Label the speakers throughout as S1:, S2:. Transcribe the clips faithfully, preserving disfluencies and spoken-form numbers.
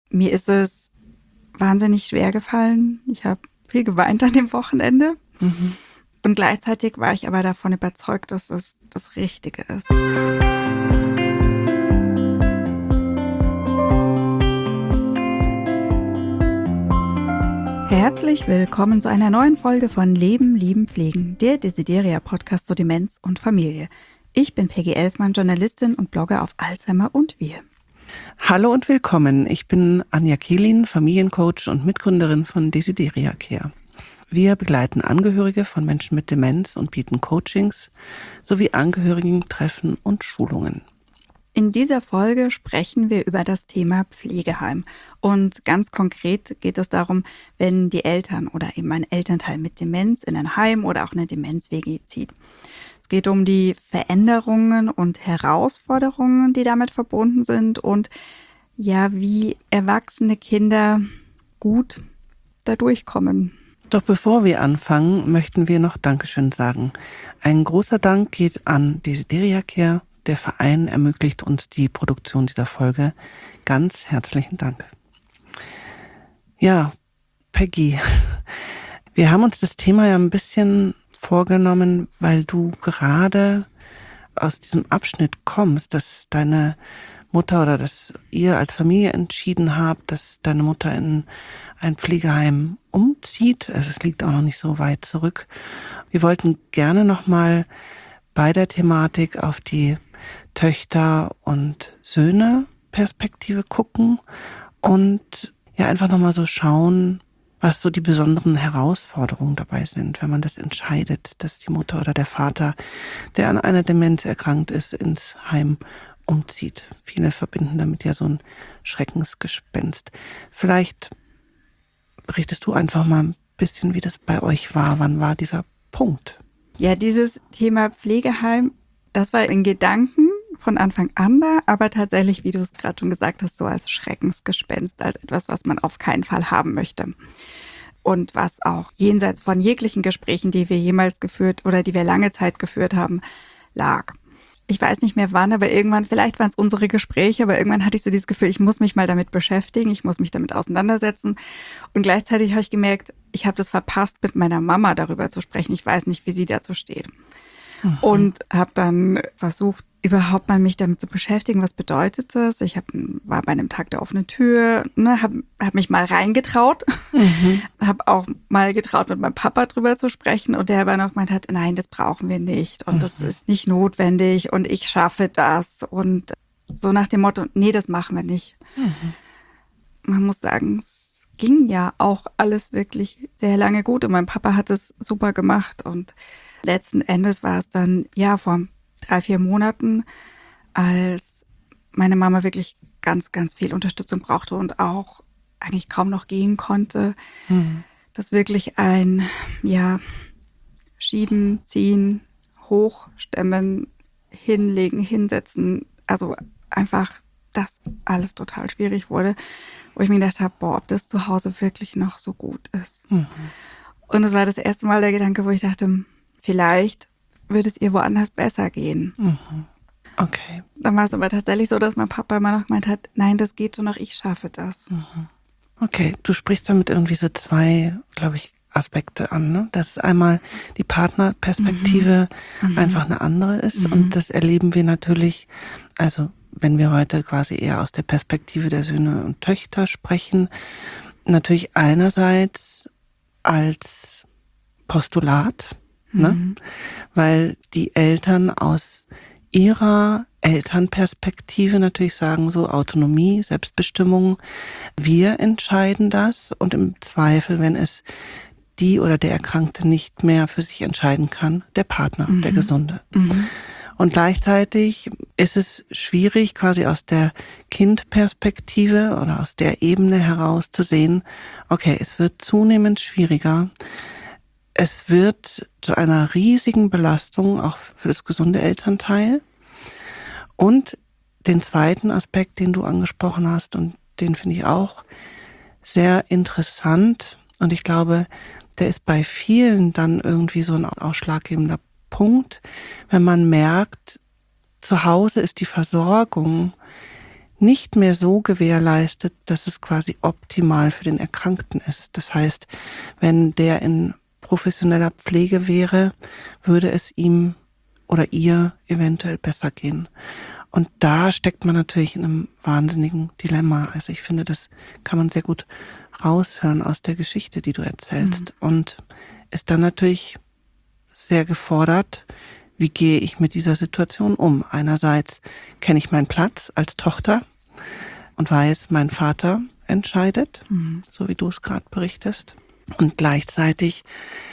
S1: Mir ist es wahnsinnig schwer gefallen. Ich habe viel geweint an dem Wochenende. Mhm. Und gleichzeitig war ich aber davon überzeugt, dass es das Richtige ist. Herzlich willkommen zu einer neuen Folge von Leben, Lieben, Pflegen, der Desideria-Podcast zur Demenz und Familie. Ich bin Peggy Elfmann, Journalistin und Blogger auf Alzheimer und wir.
S2: Hallo und willkommen. Ich bin Anja Kehlin, Familiencoach und Mitgründerin von Desideria Care. Wir begleiten Angehörige von Menschen mit Demenz und bieten Coachings sowie Angehörigentreffen und Schulungen.
S1: In dieser Folge sprechen wir über das Thema Pflegeheim. Und ganz konkret geht es darum, wenn die Eltern oder eben ein Elternteil mit Demenz in ein Heim oder auch eine Demenz-W G zieht. Es geht um die Veränderungen und Herausforderungen, die damit verbunden sind und ja, wie erwachsene Kinder gut da durchkommen.
S2: Doch bevor wir anfangen, möchten wir noch Dankeschön sagen. Ein großer Dank geht an Desideria Care. Der Verein ermöglicht uns die Produktion dieser Folge. Ganz herzlichen Dank. Ja, Peggy, wir haben uns das Thema ja ein bisschen vorgenommen, weil du gerade aus diesem Abschnitt kommst, dass deine Mutter oder dass ihr als Familie entschieden habt, dass deine Mutter in ein Pflegeheim umzieht. Also es liegt auch noch nicht so weit zurück. Wir wollten gerne nochmal bei der Thematik auf die Töchter- und Söhne-Perspektive gucken und ja einfach nochmal so schauen, was so die besonderen Herausforderungen dabei sind, wenn man das entscheidet, dass die Mutter oder der Vater, der an einer Demenz erkrankt ist, ins Heim umzieht. Viele verbinden damit ja so ein Schreckensgespenst. Vielleicht berichtest du einfach mal ein bisschen, wie das bei euch war. Wann war dieser Punkt?
S1: Ja, dieses Thema Pflegeheim, das war in Gedanken von Anfang an da, aber tatsächlich, wie du es gerade schon gesagt hast, so als Schreckensgespenst, als etwas, was man auf keinen Fall haben möchte. Und was auch jenseits von jeglichen Gesprächen, die wir jemals geführt oder die wir lange Zeit geführt haben, lag. Ich weiß nicht mehr wann, aber irgendwann, vielleicht waren es unsere Gespräche, aber irgendwann hatte ich so dieses Gefühl, ich muss mich mal damit beschäftigen, ich muss mich damit auseinandersetzen. Und gleichzeitig habe ich gemerkt, ich habe das verpasst, mit meiner Mama darüber zu sprechen. Ich weiß nicht, wie sie dazu steht. Mhm. Und habe dann versucht, überhaupt mal mich damit zu beschäftigen, was bedeutet das? Ich hab, war bei einem Tag der offenen Tür, ne, habe hab mich mal reingetraut, mhm. habe auch mal getraut, mit meinem Papa drüber zu sprechen und der aber noch gemeint hat, nein, das brauchen wir nicht und mhm. das ist nicht notwendig und ich schaffe das und so nach dem Motto, nee, das machen wir nicht. Mhm. Man muss sagen, es ging ja auch alles wirklich sehr lange gut und mein Papa hat es super gemacht und letzten Endes war es dann, ja, vor drei, vier Monaten, als meine Mama wirklich ganz, ganz viel Unterstützung brauchte und auch eigentlich kaum noch gehen konnte, mhm. dass wirklich ein, ja, Schieben, Ziehen, Hochstemmen, Hinlegen, Hinsetzen, also einfach das alles total schwierig wurde, wo ich mir gedacht habe, boah, ob das zu Hause wirklich noch so gut ist. Mhm. Und es war das erste Mal der Gedanke, wo ich dachte, vielleicht würde es ihr woanders besser gehen.
S2: Mhm. Okay.
S1: Dann war es aber tatsächlich so, dass mein Papa immer noch gemeint hat, nein, das geht schon noch, ich schaffe das.
S2: Mhm. Okay, du sprichst damit irgendwie so zwei, glaube ich, Aspekte an, ne? Dass einmal die Partnerperspektive mhm. einfach eine andere ist mhm. und das erleben wir natürlich, also wenn wir heute quasi eher aus der Perspektive der Söhne und Töchter sprechen, natürlich einerseits als Postulat, ne? Mhm. Weil die Eltern aus ihrer Elternperspektive natürlich sagen, so Autonomie, Selbstbestimmung, wir entscheiden das und im Zweifel, wenn es die oder der Erkrankte nicht mehr für sich entscheiden kann, der Partner, mhm. der Gesunde. Mhm. Und gleichzeitig ist es schwierig, quasi aus der Kindperspektive oder aus der Ebene heraus zu sehen, okay, es wird zunehmend schwieriger, es wird zu einer riesigen Belastung auch für das gesunde Elternteil. Und den zweiten Aspekt, den du angesprochen hast, und den finde ich auch sehr interessant. Und ich glaube, der ist bei vielen dann irgendwie so ein ausschlaggebender Punkt, wenn man merkt, zu Hause ist die Versorgung nicht mehr so gewährleistet, dass es quasi optimal für den Erkrankten ist. Das heißt, wenn der in professioneller Pflege wäre, würde es ihm oder ihr eventuell besser gehen. Und da steckt man natürlich in einem wahnsinnigen Dilemma. Also ich finde, das kann man sehr gut raushören aus der Geschichte, die du erzählst. Mhm. Und ist dann natürlich sehr gefordert, wie gehe ich mit dieser Situation um? Einerseits kenne ich meinen Platz als Tochter und weiß, mein Vater entscheidet, mhm. so wie du es gerade berichtest. Und gleichzeitig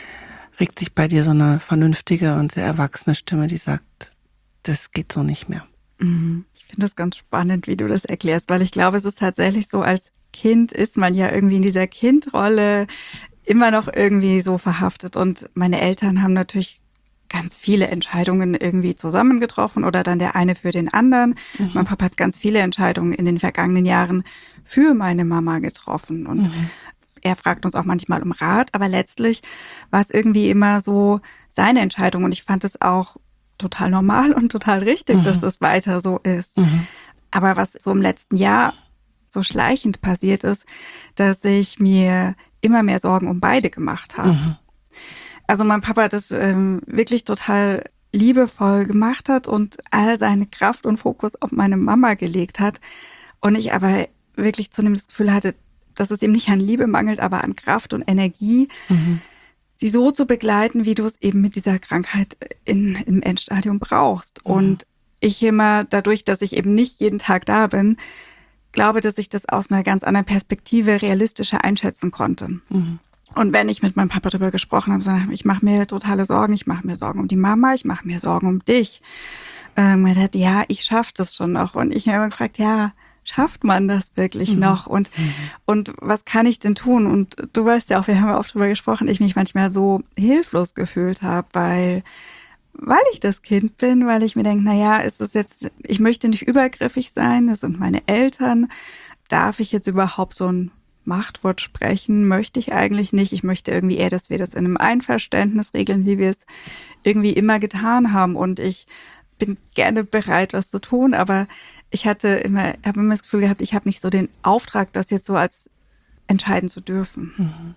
S2: regt sich bei dir so eine vernünftige und sehr erwachsene Stimme, die sagt, das geht so nicht mehr.
S1: Mhm. Ich finde das ganz spannend, wie du das erklärst, weil ich glaube, es ist tatsächlich so, als Kind ist man ja irgendwie in dieser Kindrolle immer noch irgendwie so verhaftet. Und meine Eltern haben natürlich ganz viele Entscheidungen irgendwie zusammen getroffen oder dann der eine für den anderen. Mhm. Mein Papa hat ganz viele Entscheidungen in den vergangenen Jahren für meine Mama getroffen. Und mhm. er fragt uns auch manchmal um Rat, aber letztlich war es irgendwie immer so seine Entscheidung. Und ich fand es auch total normal und total richtig, mhm. dass das weiter so ist. Mhm. Aber was so im letzten Jahr so schleichend passiert ist, dass ich mir immer mehr Sorgen um beide gemacht habe. Mhm. Also mein Papa hat das ähm, wirklich total liebevoll gemacht hat und all seine Kraft und Fokus auf meine Mama gelegt hat. Und ich aber wirklich zunehmend das Gefühl hatte, dass es ihm nicht an Liebe mangelt, aber an Kraft und Energie, mhm. sie so zu begleiten, wie du es eben mit dieser Krankheit in, im Endstadium brauchst. Mhm. Und ich immer, dadurch, dass ich eben nicht jeden Tag da bin, glaube, dass ich das aus einer ganz anderen Perspektive realistischer einschätzen konnte. Mhm. Und wenn ich mit meinem Papa darüber gesprochen habe, sondern ich mache mir totale Sorgen, ich mache mir Sorgen um die Mama, ich mache mir Sorgen um dich. Ähm, er hat, ja, ich schaffe das schon noch. Und ich habe immer gefragt, ja, schafft man das wirklich mhm. noch? Und, mhm. und was kann ich denn tun? Und du weißt ja auch, wir haben ja oft darüber gesprochen, ich mich manchmal so hilflos gefühlt habe, weil, weil ich das Kind bin, weil ich mir denke, naja, ist es jetzt, ich möchte nicht übergriffig sein, das sind meine Eltern. Darf ich jetzt überhaupt so ein Machtwort sprechen? Möchte ich eigentlich nicht. Ich möchte irgendwie eher, dass wir das in einem Einverständnis regeln, wie wir es irgendwie immer getan haben. Und ich bin gerne bereit, was zu tun, aber ich hatte immer, habe immer das Gefühl gehabt, ich habe nicht so den Auftrag, das jetzt so als entscheiden zu dürfen.
S2: Mhm.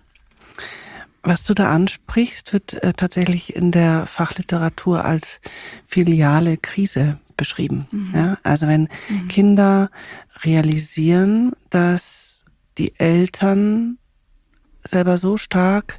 S2: Was du da ansprichst, wird äh, tatsächlich in der Fachliteratur als filiale Krise beschrieben. Mhm. Ja? Also wenn mhm. Kinder realisieren, dass die Eltern selber so stark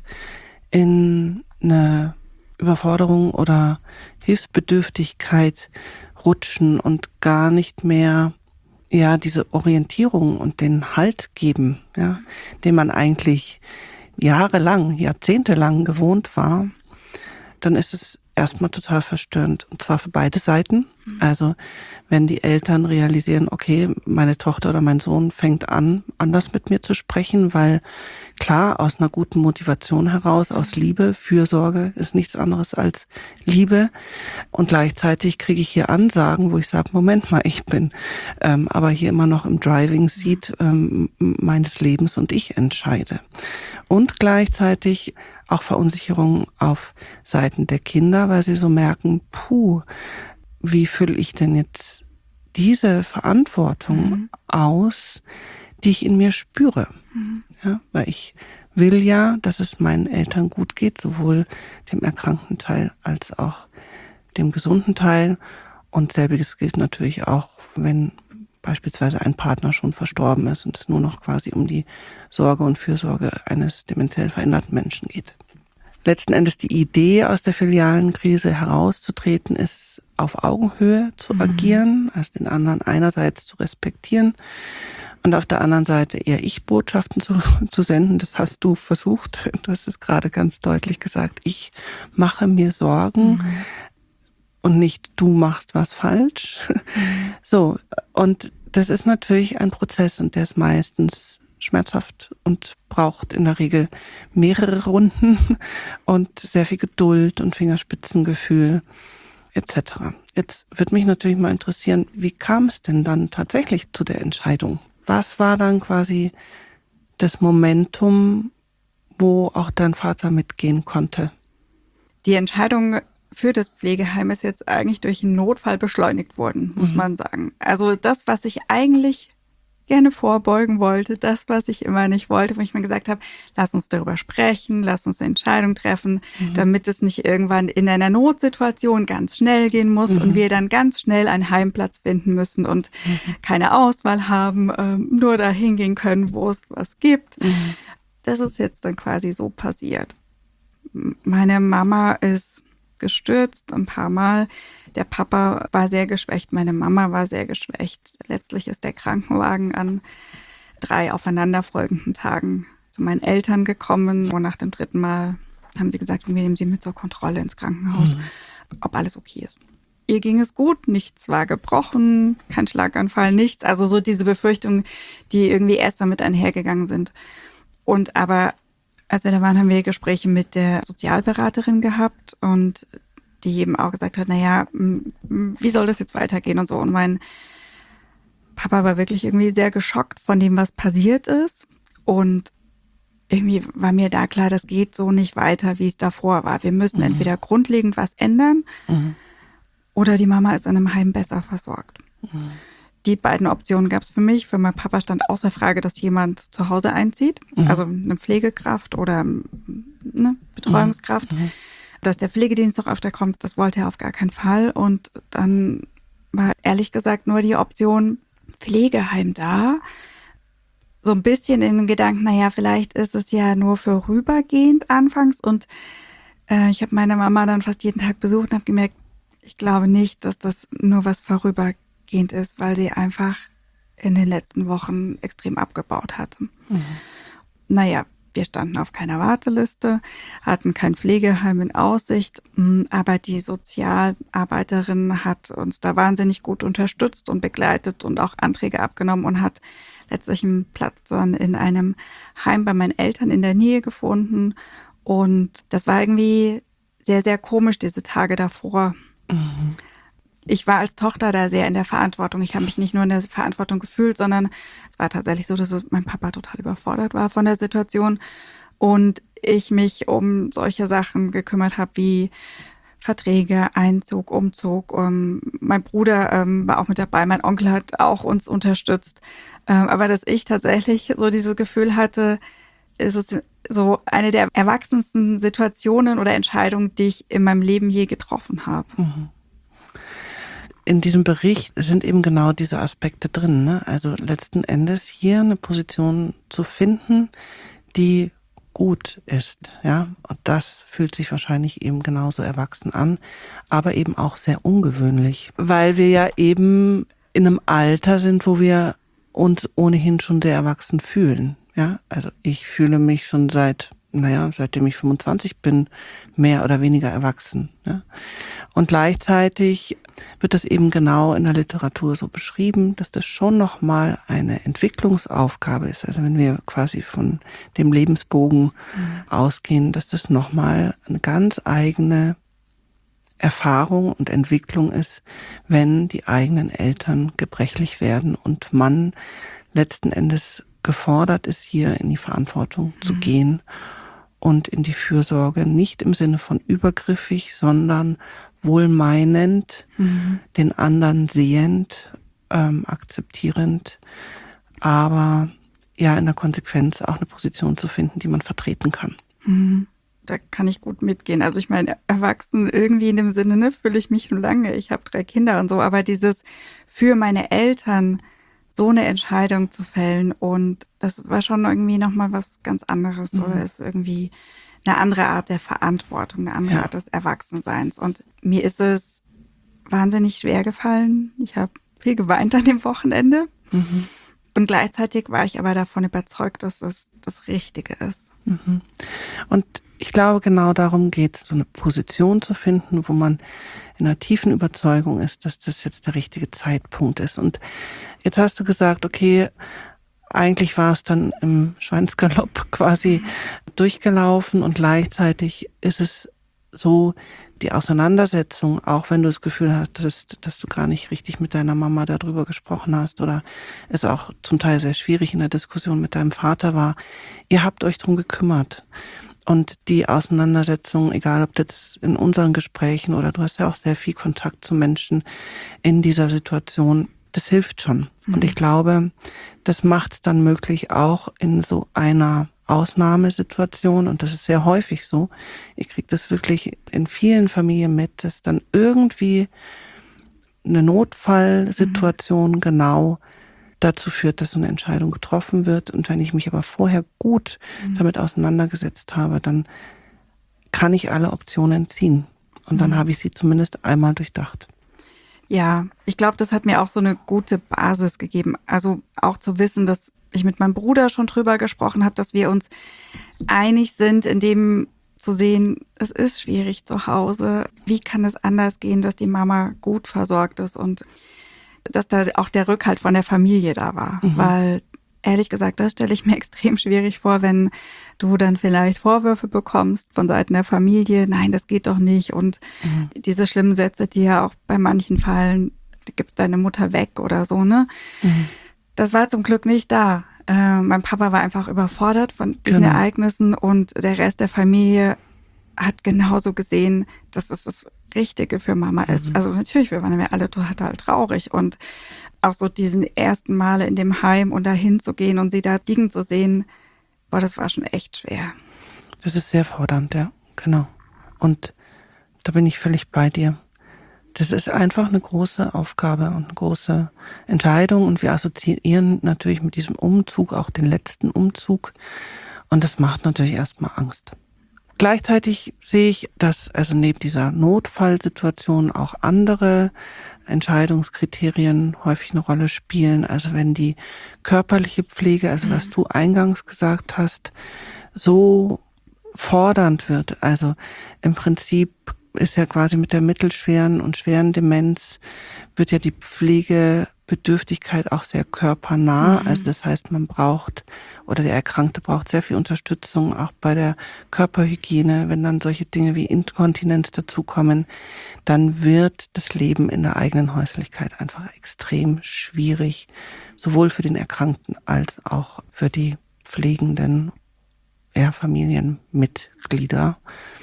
S2: in eine Überforderung oder Hilfsbedürftigkeit rutschen und gar nicht mehr ja diese Orientierung und den Halt geben, ja, den man eigentlich jahrelang, jahrzehntelang gewohnt war, dann ist es erstmal total verstörend. Und zwar für beide Seiten. Also wenn die Eltern realisieren, okay, meine Tochter oder mein Sohn fängt an, anders mit mir zu sprechen, weil klar, aus einer guten Motivation heraus, aus Liebe, Fürsorge ist nichts anderes als Liebe. Und gleichzeitig kriege ich hier Ansagen, wo ich sage, Moment mal, ich bin ähm, aber hier immer noch im Driving Seat ähm, meines Lebens und ich entscheide. Und gleichzeitig auch Verunsicherung auf Seiten der Kinder, weil sie so merken, puh, wie fülle ich denn jetzt diese Verantwortung mhm. aus, die ich in mir spüre? Mhm. Ja, weil ich will ja, dass es meinen Eltern gut geht, sowohl dem erkrankten Teil als auch dem gesunden Teil. Und selbiges gilt natürlich auch, wenn beispielsweise ein Partner schon verstorben ist und es nur noch quasi um die Sorge und Fürsorge eines dementiell veränderten Menschen geht. Letzten Endes die Idee, aus der filialen Krise herauszutreten, ist, auf Augenhöhe zu mhm. agieren, also den anderen einerseits zu respektieren und auf der anderen Seite eher Ich-Botschaften zu, zu senden. Das hast du versucht. Du hast es gerade ganz deutlich gesagt. Ich mache mir Sorgen mhm. und nicht du machst was falsch. Mhm. So, und das ist natürlich ein Prozess und der ist meistens schmerzhaft und braucht in der Regel mehrere Runden und sehr viel Geduld und Fingerspitzengefühl et cetera. Jetzt würde mich natürlich mal interessieren, wie kam es denn dann tatsächlich zu der Entscheidung? Was war dann quasi das Momentum, wo auch dein Vater mitgehen konnte?
S1: Die Entscheidung für das Pflegeheim ist jetzt eigentlich durch einen Notfall beschleunigt worden, muss mhm. man sagen. Also das, was ich eigentlich gerne vorbeugen wollte, das, was ich immer nicht wollte, wo ich mir gesagt habe, lass uns darüber sprechen, lass uns eine Entscheidung treffen, mhm. damit es nicht irgendwann in einer Notsituation ganz schnell gehen muss mhm. und wir dann ganz schnell einen Heimplatz finden müssen und mhm. keine Auswahl haben, ähm, nur dahin gehen können, wo es was gibt. Mhm. Das ist jetzt dann quasi so passiert. Meine Mama ist gestürzt ein paar Mal. Der Papa war sehr geschwächt, meine Mama war sehr geschwächt. Letztlich ist der Krankenwagen an drei aufeinanderfolgenden Tagen zu meinen Eltern gekommen. Und nach dem dritten Mal haben sie gesagt, wir nehmen sie mit zur Kontrolle ins Krankenhaus, mhm. ob alles okay ist. Ihr ging es gut, nichts war gebrochen, kein Schlaganfall, nichts. Also so diese Befürchtungen, die irgendwie erst damit einhergegangen sind. Und aber als wir da waren, haben wir Gespräche mit der Sozialberaterin gehabt und die eben auch gesagt hat, naja, wie soll das jetzt weitergehen und so. Und mein Papa war wirklich irgendwie sehr geschockt von dem, was passiert ist. Und irgendwie war mir da klar, das geht so nicht weiter, wie es davor war. Wir müssen mhm. entweder grundlegend was ändern mhm. oder die Mama ist in einem Heim besser versorgt. Mhm. Die beiden Optionen gab es für mich. Für meinen Papa stand außer Frage, dass jemand zu Hause einzieht, mhm. also eine Pflegekraft oder eine Betreuungskraft. Mhm. Dass der Pflegedienst noch öfter kommt, das wollte er auf gar keinen Fall. Und dann war ehrlich gesagt nur die Option Pflegeheim da. So ein bisschen in dem Gedanken, naja, vielleicht ist es ja nur vorübergehend anfangs. Und äh, ich habe meine Mama dann fast jeden Tag besucht und habe gemerkt, ich glaube nicht, dass das nur was vorübergehend ist, weil sie einfach in den letzten Wochen extrem abgebaut hatte. Mhm. Naja, wir standen auf keiner Warteliste, hatten kein Pflegeheim in Aussicht, aber die Sozialarbeiterin hat uns da wahnsinnig gut unterstützt und begleitet und auch Anträge abgenommen und hat letztlich einen Platz dann in einem Heim bei meinen Eltern in der Nähe gefunden. Und das war irgendwie sehr, sehr komisch, diese Tage davor. Mhm. Ich war als Tochter da sehr in der Verantwortung. Ich habe mich nicht nur in der Verantwortung gefühlt, sondern es war tatsächlich so, dass mein Papa total überfordert war von der Situation und ich mich um solche Sachen gekümmert habe wie Verträge, Einzug, Umzug. Um, mein Bruder ähm, war auch mit dabei, mein Onkel hat auch uns unterstützt. Ähm, aber dass ich tatsächlich so dieses Gefühl hatte, ist es so eine der erwachsensten Situationen oder Entscheidungen, die ich in meinem Leben je getroffen habe.
S2: Mhm. In diesem Bericht sind eben genau diese Aspekte drin, ne? Also letzten Endes hier eine Position zu finden, die gut ist, ja. Und das fühlt sich wahrscheinlich eben genauso erwachsen an, aber eben auch sehr ungewöhnlich, weil wir ja eben in einem Alter sind, wo wir uns ohnehin schon sehr erwachsen fühlen, ja. Also ich fühle mich schon seit naja, seitdem ich fünfundzwanzig bin, mehr oder weniger erwachsen. Ja. Und gleichzeitig wird das eben genau in der Literatur so beschrieben, dass das schon nochmal eine Entwicklungsaufgabe ist. Also wenn wir quasi von dem Lebensbogen mhm. ausgehen, dass das nochmal eine ganz eigene Erfahrung und Entwicklung ist, wenn die eigenen Eltern gebrechlich werden und man letzten Endes gefordert ist, hier in die Verantwortung mhm. zu gehen und in die Fürsorge, nicht im Sinne von übergriffig, sondern wohlmeinend, mhm. den anderen sehend, ähm, akzeptierend, aber ja in der Konsequenz auch eine Position zu finden, die man vertreten kann.
S1: Mhm. Da kann ich gut mitgehen. Also ich meine, erwachsen irgendwie in dem Sinne, ne, fühle ich mich schon lange. Ich habe drei Kinder und so, aber dieses für meine Eltern so eine Entscheidung zu fällen und das war schon irgendwie nochmal was ganz anderes mhm. oder ist irgendwie eine andere Art der Verantwortung, eine andere ja. Art des Erwachsenseins. Und mir ist es wahnsinnig schwer gefallen. Ich habe viel geweint an dem Wochenende mhm. und gleichzeitig war ich aber davon überzeugt, dass es das Richtige ist.
S2: Mhm. Und ich glaube, genau darum geht es, so eine Position zu finden, wo man in einer tiefen Überzeugung ist, dass das jetzt der richtige Zeitpunkt ist. Und jetzt hast du gesagt, okay, eigentlich war es dann im Schweinsgalopp quasi durchgelaufen und gleichzeitig ist es so, die Auseinandersetzung, auch wenn du das Gefühl hattest, dass du gar nicht richtig mit deiner Mama darüber gesprochen hast oder es auch zum Teil sehr schwierig in der Diskussion mit deinem Vater war, ihr habt euch drum gekümmert. Und die Auseinandersetzung, egal ob das in unseren Gesprächen oder du hast ja auch sehr viel Kontakt zu Menschen in dieser Situation, das hilft schon. Mhm. Und ich glaube, das macht es dann möglich, auch in so einer Ausnahmesituation, und das ist sehr häufig so, ich kriege das wirklich in vielen Familien mit, dass dann irgendwie eine Notfallsituation mhm. genau dazu führt, dass so eine Entscheidung getroffen wird. Und wenn ich mich aber vorher gut mhm. damit auseinandergesetzt habe, dann kann ich alle Optionen ziehen. Und dann mhm. habe ich sie zumindest einmal durchdacht.
S1: Ja, ich glaube, das hat mir auch so eine gute Basis gegeben. Also auch zu wissen, dass ich mit meinem Bruder schon drüber gesprochen habe, dass wir uns einig sind, in dem zu sehen, es ist schwierig zu Hause. Wie kann es anders gehen, dass die Mama gut versorgt ist und dass da auch der Rückhalt von der Familie da war. Mhm. Weil, ehrlich gesagt, das stelle ich mir extrem schwierig vor, wenn du dann vielleicht Vorwürfe bekommst von Seiten der Familie. Nein, das geht doch nicht. Und mhm. diese schlimmen Sätze, die ja auch bei manchen fallen, gib deine Mutter weg oder so, ne? Mhm. Das war zum Glück nicht da. Äh, mein Papa war einfach überfordert von diesen genau. Ereignissen und der Rest der Familie hat genauso gesehen, dass es das Richtige für Mama ist. Mhm. Also natürlich, wir waren ja alle total traurig und auch so diesen ersten Male in dem Heim und da hinzugehen und sie da liegen zu sehen, boah, das war schon echt schwer.
S2: Das ist sehr fordernd, ja, genau. Und da bin ich völlig bei dir. Das ist einfach eine große Aufgabe und eine große Entscheidung und wir assoziieren natürlich mit diesem Umzug auch den letzten Umzug und das macht natürlich erstmal Angst. Gleichzeitig sehe ich, dass also neben dieser Notfallsituation auch andere Entscheidungskriterien häufig eine Rolle spielen. Also wenn die körperliche Pflege, also was du eingangs gesagt hast, so fordernd wird, also im Prinzip ist ja quasi mit der mittelschweren und schweren Demenz wird ja die Pflegebedürftigkeit auch sehr körpernah. Mhm. Also das heißt, man braucht oder der Erkrankte braucht sehr viel Unterstützung, auch bei der Körperhygiene. Wenn dann solche Dinge wie Inkontinenz dazukommen, dann wird das Leben in der eigenen Häuslichkeit einfach extrem schwierig, sowohl für den Erkrankten als auch für die pflegenden ja, Familienmitglieder.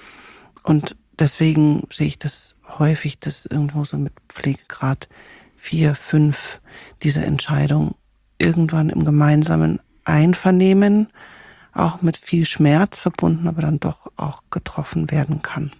S2: Und deswegen sehe ich das häufig, dass irgendwo so mit Pflegegrad vier, fünf diese Entscheidung irgendwann im gemeinsamen Einvernehmen, auch mit viel Schmerz verbunden, aber dann doch auch getroffen werden kann.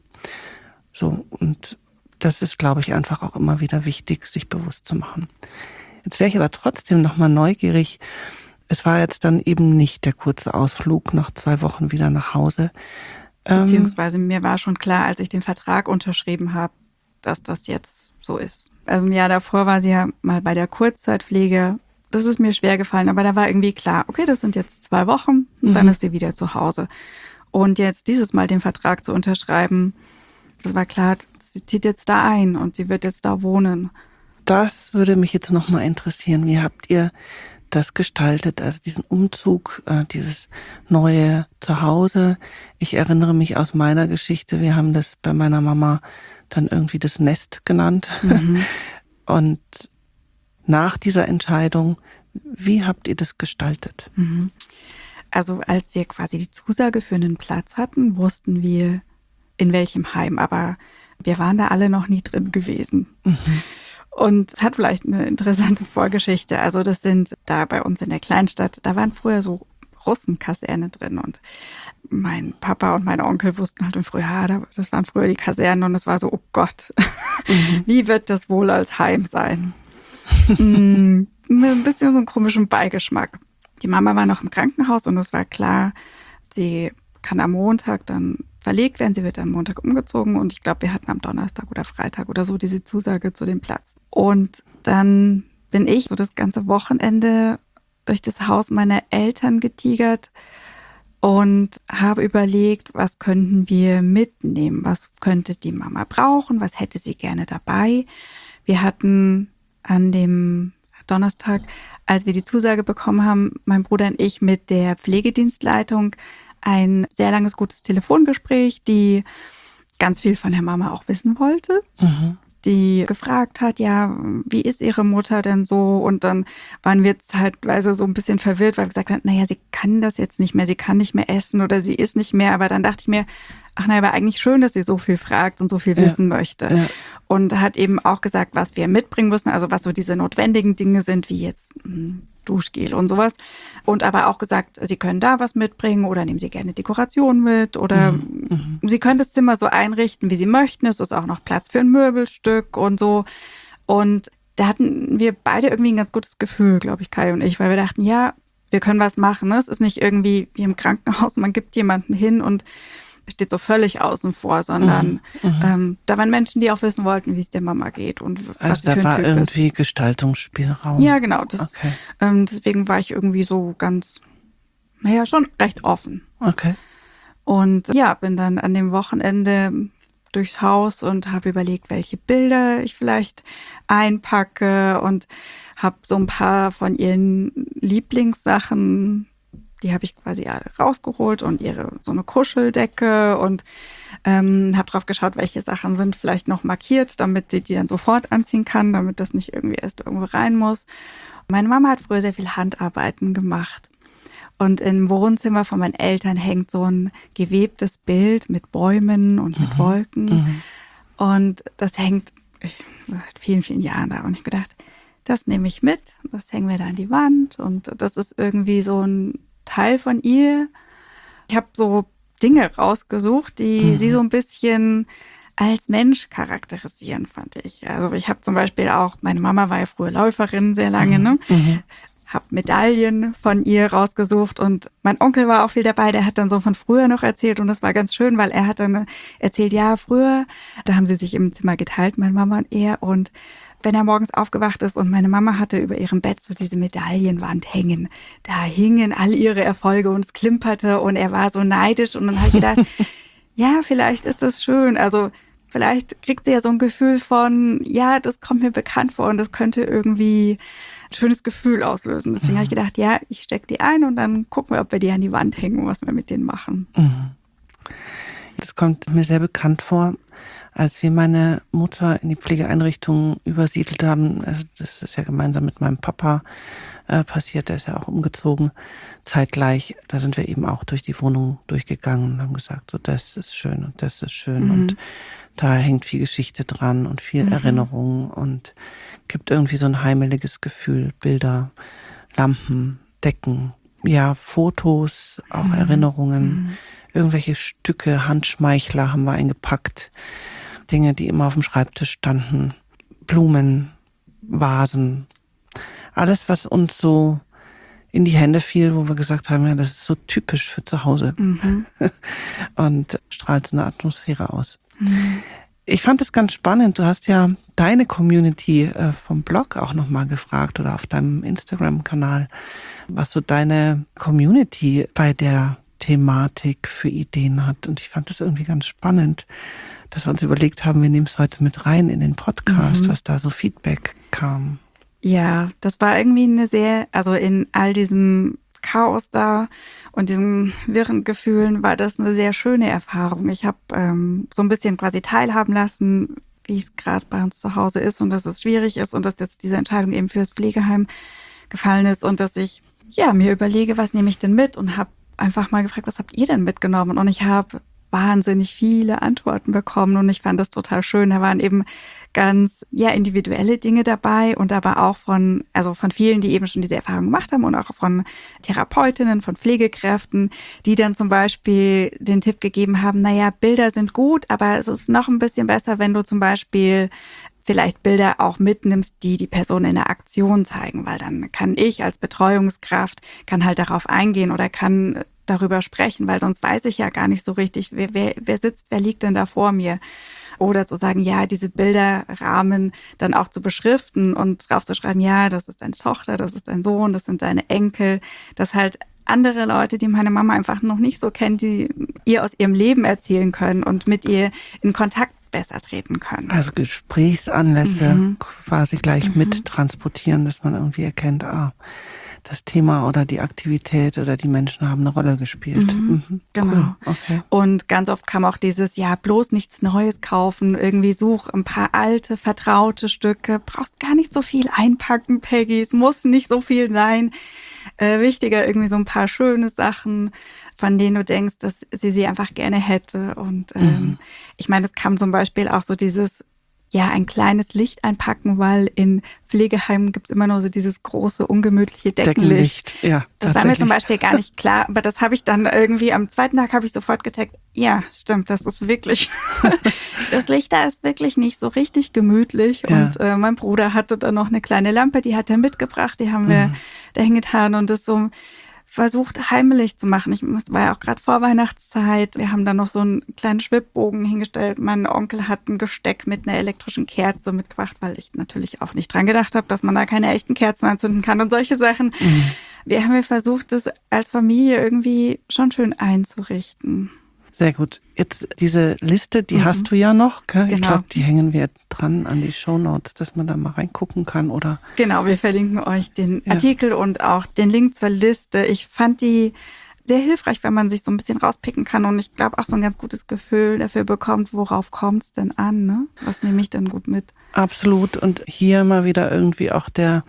S2: So, und das ist, glaube ich, einfach auch immer wieder wichtig, sich bewusst zu machen. Jetzt wäre ich aber trotzdem nochmal neugierig. Es war jetzt dann eben nicht der kurze Ausflug nach zwei Wochen wieder nach Hause.
S1: Beziehungsweise mir war schon klar, als ich den Vertrag unterschrieben habe, dass das jetzt so ist. Also im Jahr davor war sie ja mal bei der Kurzzeitpflege. Das ist mir schwer gefallen, aber da war irgendwie klar, okay, das sind jetzt zwei Wochen und mhm. dann ist sie wieder zu Hause. Und jetzt dieses Mal den Vertrag zu unterschreiben, das war klar, sie zieht jetzt da ein und sie wird jetzt da wohnen.
S2: Das würde mich jetzt nochmal interessieren. Wie habt ihr das gestaltet, also diesen Umzug, äh, dieses neue Zuhause? Ich erinnere mich aus meiner Geschichte, wir haben das bei meiner Mama dann irgendwie das Nest genannt. Mhm. Und nach dieser Entscheidung, wie habt ihr das gestaltet?
S1: Mhm. Also als wir quasi die Zusage für einen Platz hatten, wussten wir, in welchem Heim, aber wir waren da alle noch nie drin gewesen. Mhm. Und es hat vielleicht eine interessante Vorgeschichte. Also das sind da bei uns in der Kleinstadt, da waren früher so Russenkaserne drin und mein Papa und mein Onkel wussten halt früher, ja, das waren früher die Kasernen und es war so, oh Gott, mhm. wie wird das wohl als Heim sein? mm, ein bisschen so einen komischen Beigeschmack. Die Mama war noch im Krankenhaus und es war klar, sie kann am Montag dann verlegt werden. Sie wird am Montag umgezogen und ich glaube, wir hatten am Donnerstag oder Freitag oder so diese Zusage zu dem Platz. Und dann bin ich so das ganze Wochenende durch das Haus meiner Eltern getigert und habe überlegt, was könnten wir mitnehmen, was könnte die Mama brauchen, was hätte sie gerne dabei. Wir hatten an dem Donnerstag, als wir die Zusage bekommen haben, mein Bruder und ich mit der Pflegedienstleitung ein sehr langes, gutes Telefongespräch, die ganz viel von der Mama auch wissen wollte. Mhm. die gefragt hat, ja, wie ist ihre Mutter denn so? Und dann waren wir zeitweise so ein bisschen verwirrt, weil wir gesagt haben, naja, sie kann das jetzt nicht mehr, sie kann nicht mehr essen oder sie isst nicht mehr. Aber dann dachte ich mir, ach naja, aber eigentlich schön, dass sie so viel fragt und so viel ja. wissen möchte. Ja. Und hat eben auch gesagt, was wir mitbringen müssen, also was so diese notwendigen Dinge sind, wie jetzt mh, Duschgel und sowas. Und aber auch gesagt, sie können da was mitbringen oder nehmen sie gerne Dekoration mit oder mhm. sie können das Zimmer so einrichten, wie sie möchten. Es ist auch noch Platz für ein Möbelstück und so. Und da hatten wir beide irgendwie ein ganz gutes Gefühl, glaube ich, Kai und ich, weil wir dachten, ja, wir können was machen. Es ist nicht irgendwie wie im Krankenhaus, man gibt jemanden hin und steht so völlig außen vor, sondern mhm. ähm, da waren Menschen, die auch wissen wollten, wie es der Mama geht und
S2: also
S1: was sie für ein Typ ist.
S2: Da war irgendwie Gestaltungsspielraum.
S1: Ja, genau. Das,
S2: okay.
S1: ähm, deswegen war ich irgendwie so ganz, naja, schon recht offen.
S2: Okay.
S1: Und ja, bin dann an dem Wochenende durchs Haus und habe überlegt, welche Bilder ich vielleicht einpacke und habe so ein paar von ihren Lieblingssachen, die habe ich quasi alle rausgeholt und ihre so eine Kuscheldecke und ähm, habe drauf geschaut, welche Sachen sind vielleicht noch markiert, damit sie die dann sofort anziehen kann, damit das nicht irgendwie erst irgendwo rein muss. Meine Mama hat früher sehr viel Handarbeiten gemacht. Und im Wohnzimmer von meinen Eltern hängt so ein gewebtes Bild mit Bäumen und mit mhm. Wolken. Mhm. Und das hängt seit vielen, vielen Jahren da. Und ich habe gedacht, das nehme ich mit, das hängen wir da an die Wand. Und das ist irgendwie so ein Teil von ihr. Ich habe so Dinge rausgesucht, die mhm. sie so ein bisschen als Mensch charakterisieren, fand ich. Also ich habe zum Beispiel auch, meine Mama war ja früher Läuferin sehr lange, mhm. ne? Mhm. Habe Medaillen von ihr rausgesucht und mein Onkel war auch viel dabei, der hat dann so von früher noch erzählt und das war ganz schön, weil er hat dann erzählt, ja, früher, da haben sie sich im Zimmer geteilt, meine Mama und er, und wenn er morgens aufgewacht ist und meine Mama hatte über ihrem Bett so diese Medaillenwand hängen, da hingen all ihre Erfolge und es klimperte und er war so neidisch und dann habe ich gedacht, ja, vielleicht ist das schön, also vielleicht kriegt sie ja so ein Gefühl von, ja, das kommt mir bekannt vor und das könnte irgendwie ein schönes Gefühl auslösen. Deswegen mhm. habe ich gedacht, ja, ich stecke die ein und dann gucken wir, ob wir die an die Wand hängen und was wir mit denen machen.
S2: Mhm. Das kommt mir sehr bekannt vor. Als wir meine Mutter in die Pflegeeinrichtung übersiedelt haben, also das ist ja gemeinsam mit meinem Papa äh, passiert, der ist ja auch umgezogen, zeitgleich, da sind wir eben auch durch die Wohnung durchgegangen und haben gesagt, so das ist schön und das ist schön mhm. und da hängt viel Geschichte dran und viel mhm. Erinnerung und gibt irgendwie so ein heimeliges Gefühl, Bilder, Lampen, Decken, ja, Fotos, auch mhm. Erinnerungen, mhm. irgendwelche Stücke, Handschmeichler haben wir eingepackt, Dinge, die immer auf dem Schreibtisch standen, Blumen, Vasen, alles, was uns so in die Hände fiel, wo wir gesagt haben, ja, das ist so typisch für zu Hause mhm. und strahlt so eine Atmosphäre aus. Mhm. Ich fand es ganz spannend, du hast ja deine Community äh, vom Blog auch nochmal gefragt oder auf deinem Instagram-Kanal, was so deine Community bei der Thematik für Ideen hat. Und ich fand das irgendwie ganz spannend, dass wir uns überlegt haben, wir nehmen es heute mit rein in den Podcast, mhm. was da so Feedback kam.
S1: Ja, das war irgendwie eine sehr, also in all diesem Chaos da und diesen wirren Gefühlen war das eine sehr schöne Erfahrung. Ich habe ähm, so ein bisschen quasi teilhaben lassen, wie es gerade bei uns zu Hause ist und dass es schwierig ist und dass jetzt diese Entscheidung eben fürs Pflegeheim gefallen ist und dass ich ja mir überlege, was nehme ich denn mit und habe einfach mal gefragt, was habt ihr denn mitgenommen? Und ich habe wahnsinnig viele Antworten bekommen und ich fand das total schön. Da waren eben ganz ja individuelle Dinge dabei und aber auch von also von vielen, die eben schon diese Erfahrung gemacht haben und auch von Therapeutinnen, von Pflegekräften, die dann zum Beispiel den Tipp gegeben haben, naja, Bilder sind gut, aber es ist noch ein bisschen besser, wenn du zum Beispiel vielleicht Bilder auch mitnimmst, die die Person in der Aktion zeigen, weil dann kann ich als Betreuungskraft, kann halt darauf eingehen oder kann darüber sprechen, weil sonst weiß ich ja gar nicht so richtig, wer, wer, wer sitzt, wer liegt denn da vor mir. Oder zu sagen, ja, diese Bilderrahmen dann auch zu beschriften und drauf zu schreiben, ja, das ist deine Tochter, das ist dein Sohn, das sind deine Enkel, dass halt andere Leute, die meine Mama einfach noch nicht so kennt, die ihr aus ihrem Leben erzählen können und mit ihr in Kontakt besser treten können.
S2: Also Gesprächsanlässe mhm. quasi gleich mhm. mit transportieren, dass man irgendwie erkennt, ah, das Thema oder die Aktivität oder die Menschen haben eine Rolle gespielt.
S1: Mhm,
S2: mhm.
S1: genau.
S2: Cool. Okay.
S1: Und ganz oft kam auch dieses, ja, bloß nichts Neues kaufen, irgendwie such ein paar alte, vertraute Stücke, brauchst gar nicht so viel einpacken, Peggy, es muss nicht so viel sein. Äh, wichtiger irgendwie so ein paar schöne Sachen, von denen du denkst, dass sie sie einfach gerne hätte. Und ähm,
S2: Mhm.
S1: ich meine, es kam zum Beispiel auch so dieses, ja, ein kleines Licht einpacken, weil in Pflegeheimen gibt's immer nur so dieses große, ungemütliche Deckenlicht.
S2: Deckenlicht, ja.
S1: Das war mir zum
S2: tatsächlich.
S1: Beispiel gar nicht klar, aber das habe ich dann irgendwie, am zweiten Tag habe ich sofort getaggt, ja, stimmt, das ist wirklich, das Licht da ist wirklich nicht so richtig gemütlich.
S2: Ja.
S1: Und äh, mein Bruder hatte dann noch eine kleine Lampe, die hat er mitgebracht, die haben wir
S2: Mhm.
S1: dahin getan und das so versucht heimelig zu machen. Ich, es war ja auch gerade Vorweihnachtszeit. Wir haben dann noch so einen kleinen Schwibbogen hingestellt. Mein Onkel hat ein Gesteck mit einer elektrischen Kerze mitgebracht, weil ich natürlich auch nicht dran gedacht habe, dass man da keine echten Kerzen anzünden kann und solche Sachen.
S2: Mhm.
S1: Wir haben ja versucht, das als Familie irgendwie schon schön einzurichten.
S2: Sehr gut. Jetzt diese Liste, die
S1: Mhm.
S2: hast du ja noch. Gell? Ich
S1: Genau.
S2: glaube, die hängen wir dran an die Shownotes, dass man da mal reingucken kann, oder?
S1: Genau, wir verlinken euch den
S2: Ja.
S1: Artikel und auch den Link zur Liste. Ich fand die sehr hilfreich, wenn man sich so ein bisschen rauspicken kann und ich glaube auch so ein ganz gutes Gefühl dafür bekommt, worauf kommt es denn an, ne? Was nehme ich denn gut mit?
S2: Absolut. Und hier mal wieder irgendwie auch der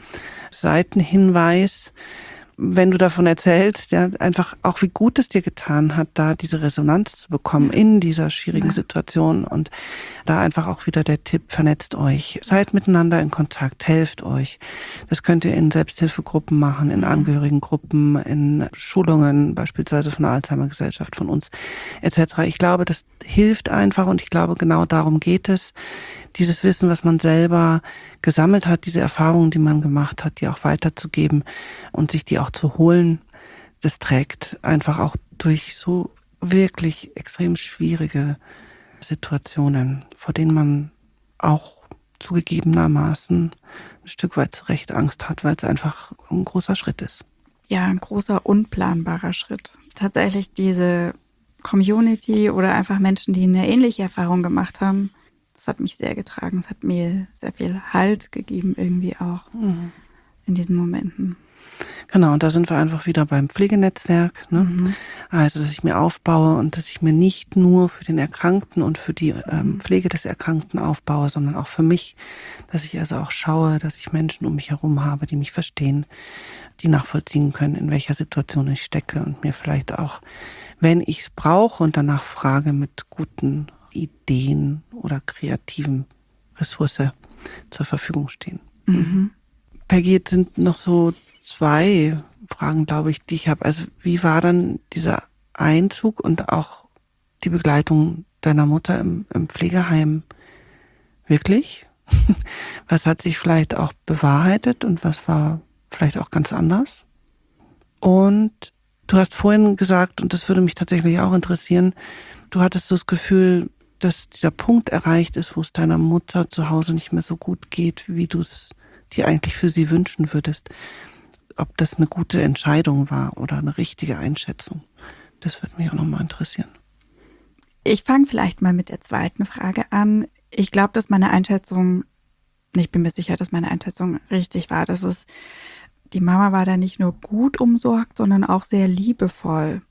S2: Seitenhinweis, wenn du davon erzählst, ja, einfach auch wie gut es dir getan hat, da diese Resonanz zu bekommen
S1: Ja.
S2: in dieser schwierigen
S1: Ja.
S2: Situation. Und da einfach auch wieder der Tipp, vernetzt euch, seid miteinander in Kontakt, helft euch. Das könnt ihr in Selbsthilfegruppen machen, in Angehörigengruppen, in Schulungen, beispielsweise von der Alzheimer-Gesellschaft, von uns et cetera. Ich glaube, das hilft einfach und ich glaube, genau darum geht es, dieses Wissen, was man selber gesammelt hat, diese Erfahrungen, die man gemacht hat, die auch weiterzugeben und sich die auch zu holen, das trägt einfach auch durch so wirklich extrem schwierige Situationen, vor denen man auch zugegebenermaßen ein Stück weit zu Recht Angst hat, weil es einfach ein großer Schritt ist.
S1: Ja, ein großer, unplanbarer Schritt. Tatsächlich diese Community oder einfach Menschen, die eine ähnliche Erfahrung gemacht haben, das hat mich sehr getragen. Es hat mir sehr viel Halt gegeben irgendwie auch
S2: Mhm.
S1: in diesen Momenten.
S2: Genau, und da sind wir einfach wieder beim Pflegenetzwerk. Ne?
S1: Mhm.
S2: Also, dass ich mir aufbaue und dass ich mir nicht nur für den Erkrankten und für die ähm, Pflege des Erkrankten aufbaue, sondern auch für mich, dass ich also auch schaue, dass ich Menschen um mich herum habe, die mich verstehen, die nachvollziehen können, in welcher Situation ich stecke und mir vielleicht auch, wenn ich es brauche und danach frage, mit guten Ideen oder kreativen Ressource zur Verfügung stehen.
S1: Mhm.
S2: Peggy, jetzt sind noch so zwei Fragen, glaube ich, die ich habe. Also wie war dann dieser Einzug und auch die Begleitung deiner Mutter im, im Pflegeheim wirklich? Was hat sich vielleicht auch bewahrheitet und was war vielleicht auch ganz anders? Und du hast vorhin gesagt, und das würde mich tatsächlich auch interessieren, du hattest so das Gefühl, dass dieser Punkt erreicht ist, wo es deiner Mutter zu Hause nicht mehr so gut geht, wie du es dir eigentlich für sie wünschen würdest. Ob das eine gute Entscheidung war oder eine richtige Einschätzung. Das würde mich auch nochmal interessieren.
S1: Ich fange vielleicht mal mit der zweiten Frage an. Ich glaube, dass meine Einschätzung, ich bin mir sicher, dass meine Einschätzung richtig war, dass es, die Mama war da nicht nur gut umsorgt, sondern auch sehr liebevoll.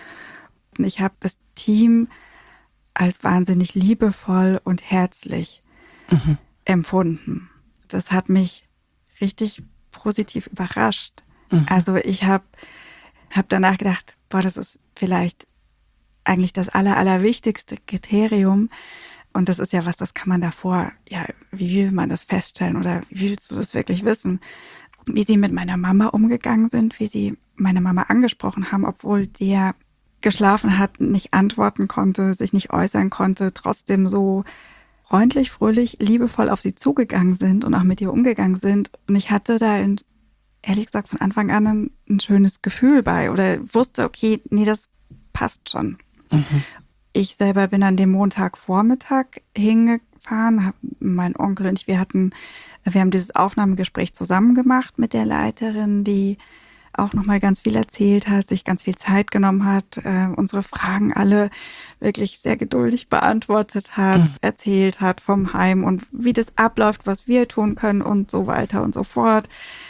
S1: Und ich habe das Team als wahnsinnig liebevoll und herzlich
S2: Mhm.
S1: empfunden. Das hat mich richtig positiv überrascht.
S2: Mhm.
S1: Also ich habe hab danach gedacht, boah, das ist vielleicht eigentlich das aller, allerwichtigste Kriterium. Und das ist ja was, das kann man davor, ja, wie will man das feststellen oder wie willst du das wirklich wissen? Wie sie mit meiner Mama umgegangen sind, wie sie meine Mama angesprochen haben, obwohl der geschlafen hat, nicht antworten konnte, sich nicht äußern konnte, trotzdem so freundlich, fröhlich, liebevoll auf sie zugegangen sind und auch mit ihr umgegangen sind. Und ich hatte da in, ehrlich gesagt von Anfang an ein, ein schönes Gefühl bei oder wusste, okay, nee, das passt schon.
S2: Mhm.
S1: Ich selber bin an dem Montagvormittag hingefahren, hab, mein Onkel und ich, wir hatten, wir haben dieses Aufnahmegespräch zusammen gemacht mit der Leiterin, die auch nochmal ganz viel erzählt hat, sich ganz viel Zeit genommen hat, äh, unsere Fragen alle wirklich sehr geduldig beantwortet hat, mhm. erzählt hat vom Heim und wie das abläuft, was wir tun können und so weiter und so fort.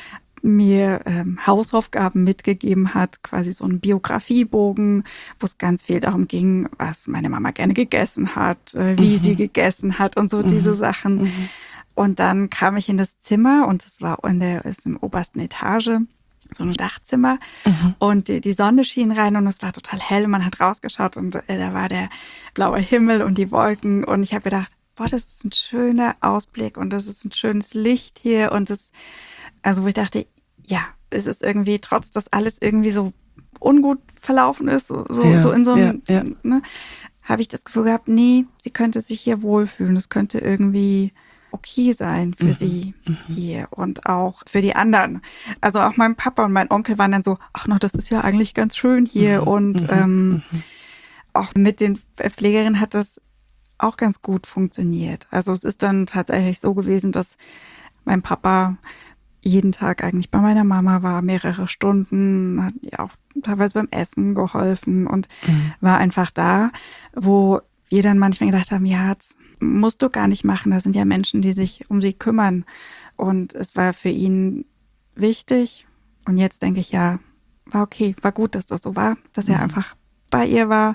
S1: mir ähm, Hausaufgaben mitgegeben hat, quasi so einen Biografiebogen, wo es ganz viel darum ging, was meine Mama gerne gegessen hat, äh, wie mhm. sie gegessen hat und so mhm. diese Sachen. Mhm. Und dann kam ich in das Zimmer und es war in der ist im obersten Etage, so ein Dachzimmer mhm. und die, die Sonne schien rein und es war total hell. Man hat rausgeschaut und äh, da war der blaue Himmel und die Wolken und ich habe gedacht, boah, das ist ein schöner Ausblick und das ist ein schönes Licht hier und das, also wo ich dachte, ja, es ist irgendwie, trotz dass alles irgendwie so ungut verlaufen ist, so, so, ja, so in so einem, ja, ja. ne, habe ich das Gefühl gehabt, nee, sie könnte sich hier wohlfühlen, es könnte irgendwie okay sein für mhm. sie mhm. hier und auch für die anderen. Also auch mein Papa und mein Onkel waren dann so, ach no, das ist ja eigentlich ganz schön hier mhm. und mhm. Ähm, mhm. auch mit den Pflegerinnen hat das auch ganz gut funktioniert. Also es ist dann tatsächlich so gewesen, dass mein Papa jeden Tag eigentlich bei meiner Mama war, mehrere Stunden, hat ihr auch teilweise beim Essen geholfen und mhm. war einfach da, wo wir dann manchmal gedacht haben, ja, das musst du gar nicht machen, da sind ja Menschen, die sich um sie kümmern. Und es war für ihn wichtig und jetzt denke ich, ja, war okay, war gut, dass das so war, dass mhm. er einfach bei ihr war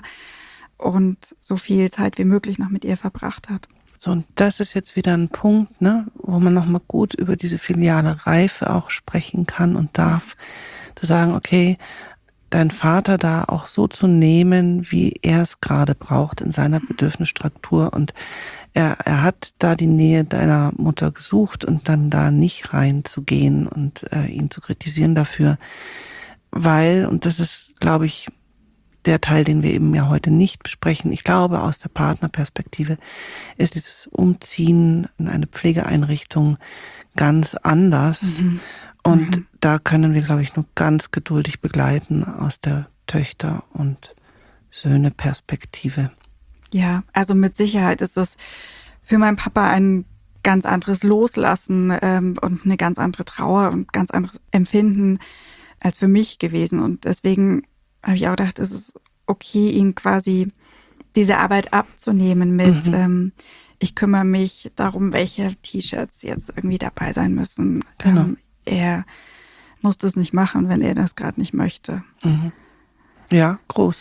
S1: und so viel Zeit wie möglich noch mit ihr verbracht hat.
S2: So, und das ist jetzt wieder ein Punkt, ne, wo man nochmal gut über diese filiale Reife auch sprechen kann und darf, zu sagen, okay, dein Vater da auch so zu nehmen, wie er es gerade braucht in seiner Bedürfnisstruktur. Und er, er hat da die Nähe deiner Mutter gesucht und dann da nicht reinzugehen und äh, ihn zu kritisieren dafür, weil, und das ist, glaube ich, der Teil, den wir eben ja heute nicht besprechen, ich glaube, aus der Partnerperspektive ist dieses Umziehen in eine Pflegeeinrichtung ganz anders. Mhm. Und mhm. da können wir, glaube ich, nur ganz geduldig begleiten aus der Töchter- und Söhne-Perspektive.
S1: Ja, also mit Sicherheit ist es für meinen Papa ein ganz anderes Loslassen ähm, und eine ganz andere Trauer und ganz anderes Empfinden als für mich gewesen. Und deswegen habe ich auch gedacht, es ist okay, ihn quasi diese Arbeit abzunehmen mit, mhm. ähm, ich kümmere mich darum, welche T-Shirts jetzt irgendwie dabei sein müssen.
S2: Genau.
S1: Ähm, er muss das nicht machen, wenn er das gerade nicht möchte.
S2: Mhm. Ja, groß.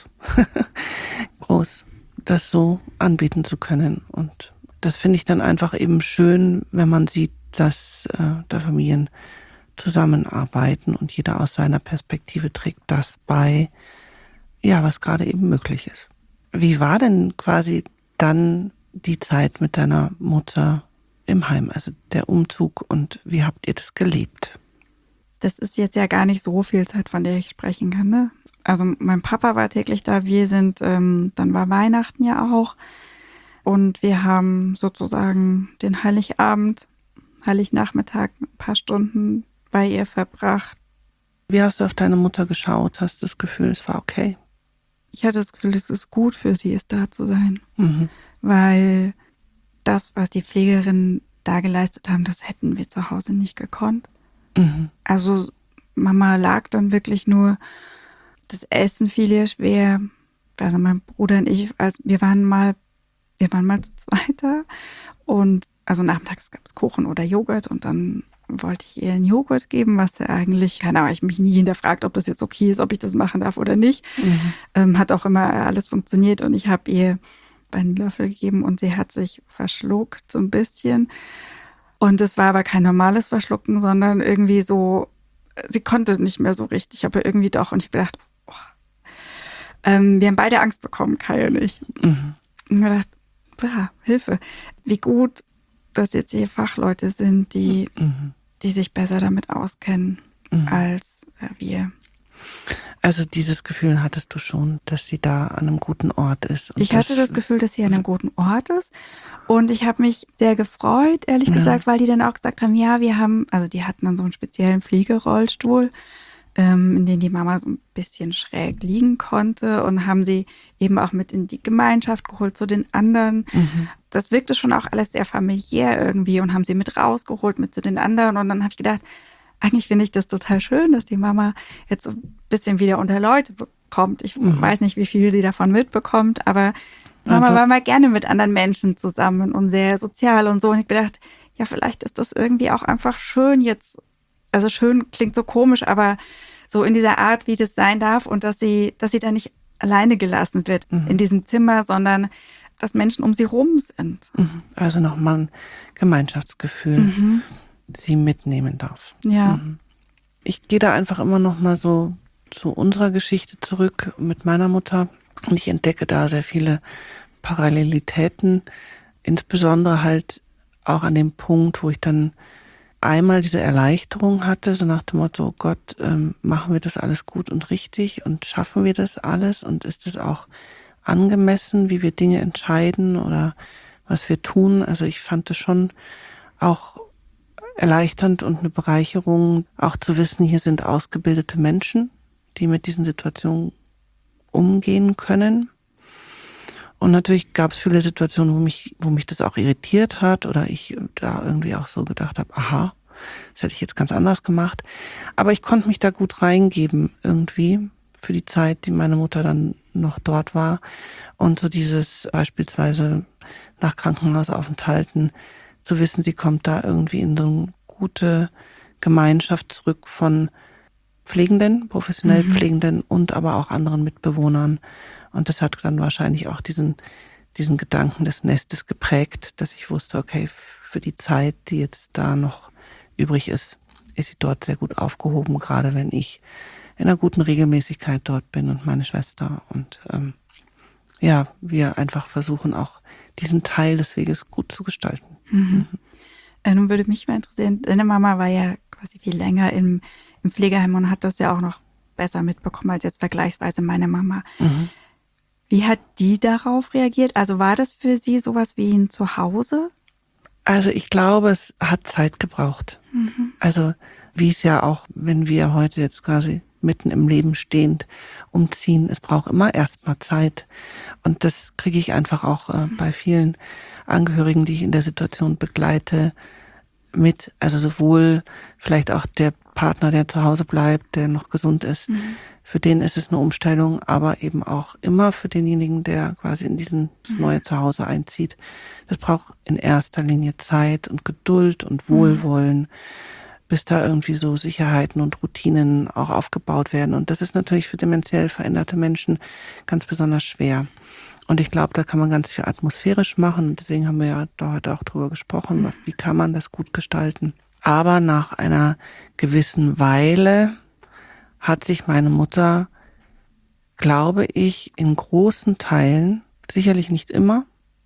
S2: groß, das so anbieten zu können. Und das finde ich dann einfach eben schön, wenn man sieht, dass äh, da Familien zusammenarbeiten und jeder aus seiner Perspektive trägt das bei, ja, was gerade eben möglich ist. Wie war denn quasi dann die Zeit mit deiner Mutter im Heim, also der Umzug, und wie habt ihr das gelebt?
S1: Das ist jetzt ja gar nicht so viel Zeit, von der ich sprechen kann, ne? Also mein Papa war täglich da, wir sind, ähm, dann war Weihnachten ja auch und wir haben sozusagen den Heiligabend, Heilignachmittag ein paar Stunden bei ihr verbracht.
S2: Wie hast du auf deine Mutter geschaut? Hast du das Gefühl, es war okay?
S1: Ich hatte das Gefühl, es ist gut für sie, es da zu sein.
S2: Mhm.
S1: Weil das, was die Pflegerinnen da geleistet haben, das hätten wir zu Hause nicht gekonnt.
S2: Mhm.
S1: Also Mama lag dann wirklich nur, das Essen fiel ihr schwer. Also mein Bruder und ich, als wir waren mal, wir waren mal zu zweit da und also nachmittags gab es Kuchen oder Joghurt und dann wollte ich ihr einen Joghurt geben, was ja eigentlich, keine Ahnung, ich mich nie hinterfragt, ob das jetzt okay ist, ob ich das machen darf oder nicht. Mhm. Ähm, hat auch immer alles funktioniert und ich habe ihr einen Löffel gegeben und sie hat sich verschluckt so ein bisschen. Und es war aber kein normales Verschlucken, sondern irgendwie so, sie konnte nicht mehr so richtig, aber irgendwie doch. Und ich habe gedacht, oh. ähm, wir haben beide Angst bekommen, Kai und ich. Mhm. Und ich habe gedacht, bra, Hilfe. Wie gut, dass jetzt hier Fachleute sind, die, mhm. die sich besser damit auskennen mhm. als äh, wir.
S2: Also dieses Gefühl hattest du schon, dass sie da an einem guten Ort ist.
S1: Und ich hatte das, das Gefühl, dass sie an einem guten Ort ist. Und ich habe mich sehr gefreut, ehrlich ja. gesagt, weil die dann auch gesagt haben, ja, wir haben, also die hatten dann so einen speziellen Fliegerollstuhl, ähm, in dem die Mama so ein bisschen schräg liegen konnte und haben sie eben auch mit in die Gemeinschaft geholt zu den anderen. Mhm. Das wirkte schon auch alles sehr familiär irgendwie und haben sie mit rausgeholt mit zu den anderen. Und dann habe ich gedacht, eigentlich finde ich das total schön, dass die Mama jetzt so ein bisschen wieder unter Leute kommt. Ich mhm. weiß nicht, wie viel sie davon mitbekommt, aber Mama war mal gerne mit anderen Menschen zusammen und sehr sozial und so. Und ich habe gedacht, ja, vielleicht ist das irgendwie auch einfach schön, jetzt also schön klingt so komisch, aber so in dieser Art, wie das sein darf und dass sie, dass sie da nicht alleine gelassen wird mhm. in diesem Zimmer, sondern dass Menschen um sie rum sind.
S2: Mhm. Also nochmal ein Gemeinschaftsgefühl, mhm. sie mitnehmen darf.
S1: Ja.
S2: Mhm. Ich gehe da einfach immer noch mal so zu unserer Geschichte zurück mit meiner Mutter und ich entdecke da sehr viele Parallelitäten, insbesondere halt auch an dem Punkt, wo ich dann einmal diese Erleichterung hatte, so nach dem Motto, oh Gott, ähm, machen wir das alles gut und richtig und schaffen wir das alles und ist es auch angemessen, wie wir Dinge entscheiden oder was wir tun. Also ich fand es schon auch erleichternd und eine Bereicherung, auch zu wissen, hier sind ausgebildete Menschen, die mit diesen Situationen umgehen können. Und natürlich gab es viele Situationen, wo mich, wo mich das auch irritiert hat oder ich da irgendwie auch so gedacht habe, aha, das hätte ich jetzt ganz anders gemacht. Aber ich konnte mich da gut reingeben irgendwie für die Zeit, die meine Mutter dann noch dort war. Und so dieses beispielsweise nach Krankenhausaufenthalten zu wissen, sie kommt da irgendwie in so eine gute Gemeinschaft zurück von Pflegenden, professionell mhm. Pflegenden und aber auch anderen Mitbewohnern. Und das hat dann wahrscheinlich auch diesen, diesen Gedanken des Nestes geprägt, dass ich wusste, okay, für die Zeit, die jetzt da noch übrig ist, ist sie dort sehr gut aufgehoben, gerade wenn ich in einer guten Regelmäßigkeit dort bin und meine Schwester. Und ähm, ja, wir einfach versuchen auch diesen Teil des Weges gut zu gestalten.
S1: Mhm. Mhm. Äh, nun würde mich mal interessieren, deine Mama war ja quasi viel länger im, im Pflegeheim und hat das ja auch noch besser mitbekommen als jetzt vergleichsweise meine Mama. Mhm. Wie hat die darauf reagiert? Also war das für sie sowas wie ein Zuhause?
S2: Also ich glaube, es hat Zeit gebraucht. Mhm. Also wie es ja auch, wenn wir heute jetzt quasi mitten im Leben stehend umziehen, es braucht immer erstmal Zeit. Und das kriege ich einfach auch äh, bei vielen Angehörigen, die ich in der Situation begleite, mit. Also sowohl vielleicht auch der Partner, der zu Hause bleibt, der noch gesund ist, mhm. für den ist es eine Umstellung, aber eben auch immer für denjenigen, der quasi in diesen, das neue Zuhause einzieht. Das braucht in erster Linie Zeit und Geduld und Wohlwollen, mhm. bis da irgendwie so Sicherheiten und Routinen auch aufgebaut werden. Und das ist natürlich für dementiell veränderte Menschen ganz besonders schwer. Und ich glaube, da kann man ganz viel atmosphärisch machen. Und deswegen haben wir ja da heute auch drüber gesprochen, mhm. wie kann man das gut gestalten. Aber nach einer gewissen Weile hat sich meine Mutter, glaube ich, in großen Teilen, sicherlich nicht immer,